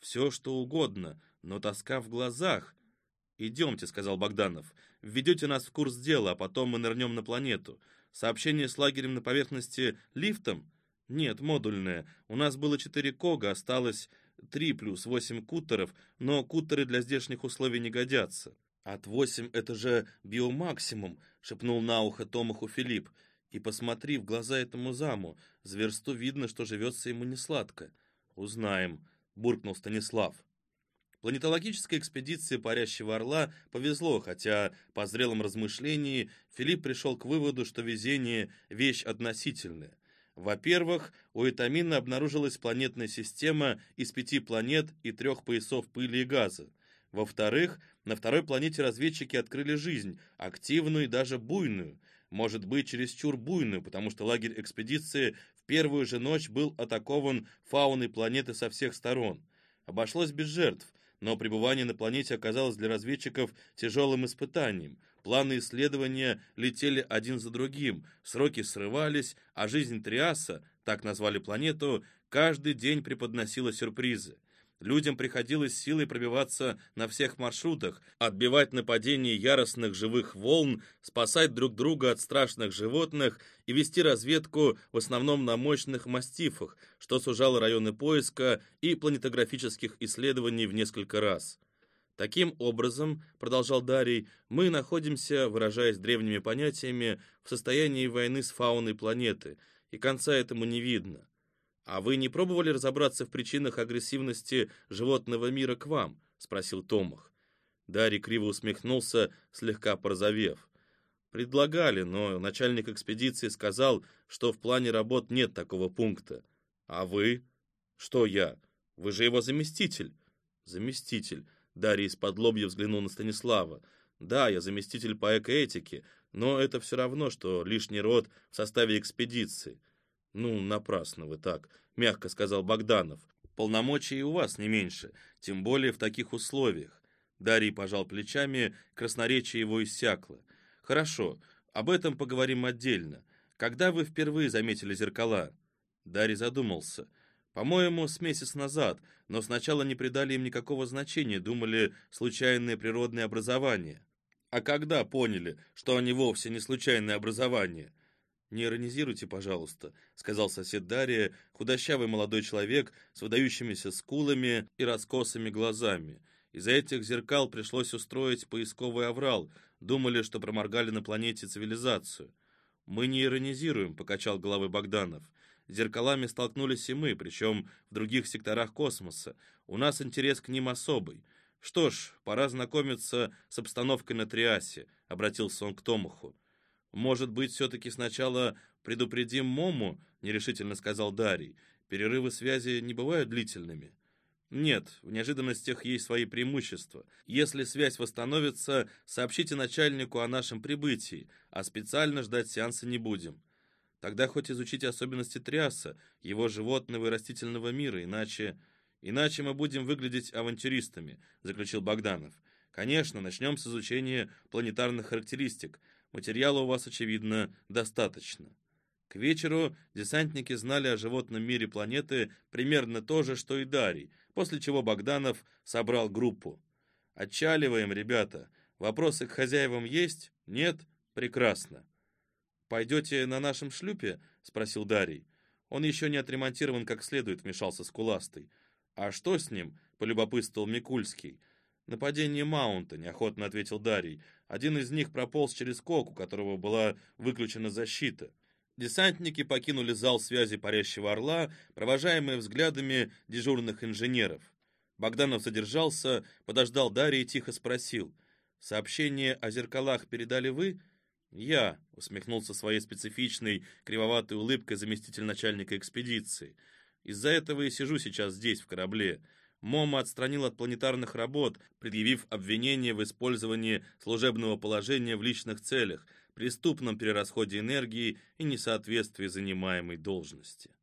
Все, что угодно, но тоска в глазах. «Идемте», — сказал Богданов. «Введете нас в курс дела, а потом мы нырнем на планету. Сообщение с лагерем на поверхности лифтом?» «Нет, модульное. У нас было 4 кога, осталось 3 плюс 8 кутеров, но кутеры для здешних условий не годятся». «От 8 это же биомаксимум», — шепнул на ухо Томаху Филипп. «И посмотри в глаза этому заму. Зверсту видно, что живется ему несладко». «Узнаем», — буркнул Станислав. Планетологической экспедиции «Парящего орла» повезло, хотя по зрелом размышлении Филипп пришел к выводу, что везение – вещь относительная. Во-первых, у Этамина обнаружилась планетная система из 5 планет и 3 поясов пыли и газа. Во-вторых, на второй планете разведчики открыли жизнь, активную и даже буйную. Может быть, чересчур буйную, потому что лагерь экспедиции в первую же ночь был атакован фауной планеты со всех сторон. Обошлось без жертв, но пребывание на планете оказалось для разведчиков тяжелым испытанием. Планы исследования летели один за другим, сроки срывались, а жизнь Триаса, так назвали планету, каждый день преподносила сюрпризы. Людям приходилось силой пробиваться на всех маршрутах, отбивать нападения яростных живых волн, спасать друг друга от страшных животных и вести разведку в основном на мощных мастифах, что сужало районы поиска и планетографических исследований в несколько раз. Таким образом, продолжал Дарий, мы находимся, выражаясь древними понятиями, в состоянии войны с фауной планеты, и конца этому не видно. «А вы не пробовали разобраться в причинах агрессивности животного мира к вам?» — спросил Томах. Дарий криво усмехнулся, слегка порозовев. «Предлагали, но начальник экспедиции сказал, что в плане работ нет такого пункта. А вы?» «Что я? Вы же его заместитель». «Заместитель». Дарий исподлобья взглянул на Станислава. «Да, я заместитель по экоэтике, но это все равно, что лишний род в составе экспедиции». «Ну, напрасно вы так», — мягко сказал Богданов. «Полномочий у вас не меньше, тем более в таких условиях». Дарий пожал плечами, красноречие его иссякло. «Хорошо, об этом поговорим отдельно. Когда вы впервые заметили зеркала?» Дарий задумался. «По-моему, с месяц назад, но сначала не придали им никакого значения, думали, случайное природное образование». «А когда поняли, что они вовсе не случайное образование?» «Не иронизируйте, пожалуйста», — сказал сосед Дария, худощавый молодой человек с выдающимися скулами и раскосыми глазами. Из-за этих зеркал пришлось устроить поисковый аврал, думали, что проморгали на планете цивилизацию. «Мы не иронизируем», — покачал головой Богданов. «Зеркалами столкнулись и мы, причем в других секторах космоса. У нас интерес к ним особый. Что ж, пора знакомиться с обстановкой на Триасе», — обратился он к Томаху. «Может быть, все-таки сначала предупредим Мому?» — нерешительно сказал Дарий. «Перерывы связи не бывают длительными». «Нет, в неожиданностях есть свои преимущества. Если связь восстановится, сообщите начальнику о нашем прибытии, а специально ждать сеанса не будем. Тогда хоть изучите особенности Триаса, его животного и растительного мира, иначе мы будем выглядеть авантюристами», — заключил Богданов. «Конечно, начнем с изучения планетарных характеристик. Материала у вас, очевидно, достаточно». К вечеру десантники знали о животном мире планеты примерно то же, что и Дарий, после чего Богданов собрал группу. «Отчаливаем, ребята. Вопросы к хозяевам есть? Нет? Прекрасно». «Пойдете на нашем шлюпе?» — спросил Дарий. «Он еще не отремонтирован как следует», — вмешался Скуластый. «А что с ним?» — полюбопытствовал Микульский. «Нападение Маунта», — неохотно ответил Дарий. «Один из них прополз через кок, у которого была выключена защита». Десантники покинули зал связи «Парящего орла», провожаемые взглядами дежурных инженеров. Богданов задержался, подождал Дарья и тихо спросил. «Сообщение о зеркалах передали вы?» «Я», — усмехнулся своей специфичной, кривоватой улыбкой заместитель начальника экспедиции. «Из-за этого и сижу сейчас здесь, в корабле». Мома отстранил от планетарных работ, предъявив обвинение в использовании служебного положения в личных целях, преступном перерасходе энергии и несоответствии занимаемой должности.